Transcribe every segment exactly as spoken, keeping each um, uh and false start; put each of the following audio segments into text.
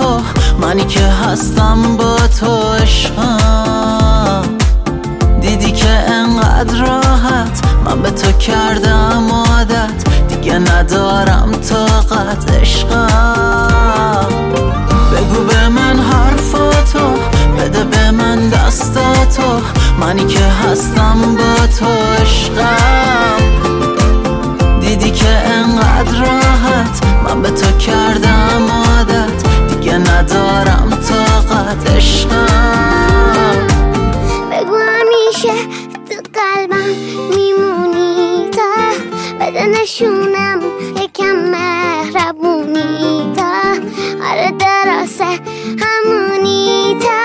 تو، منی که هستم با تو عشقم. دیدی که انقدر راحت من به تو کردم عادت، دیگه ندارم طاقت عشقم. بگو به من حرفاتو، بده به من دستاتو، منی که هستم با تو عشقم. دیدی که انقدر راحت من به تو کردم عادت، دیگه ندارم طاقت عشقم. بگو همیشه تو قلبم میمونی تا، بده نشونم یکم مهربونی تا، آره درسته همونی تا،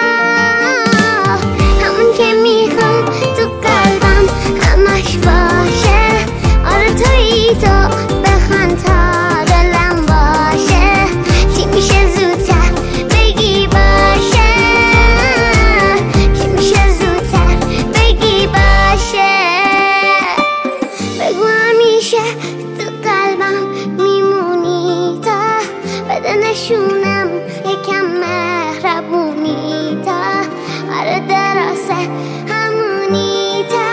همون که میخوام تو قلبم همش باشه. آره تویی تو، بخند تا دلم باشه. چی میشه زودتر بگی باشه، چی میشه زودتر بگی باشه. بگو همیشه تو قلبم میمونی تا، بده نشونم یکم مهربونی تا، آره درسته همونی تا،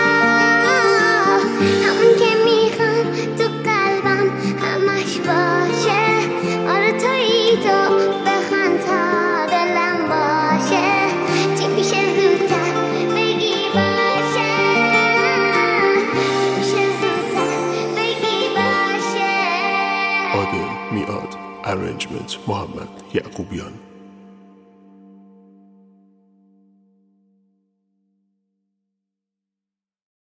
همون که میخوام تو قلبم همش باشه. آره تویی تو، بخند تا دلم باشه. چی میشه زودتر بگی باشه، چی میشه زودتر بگی باشه. عادل میاد. Arrangement محمد یعقوبیان.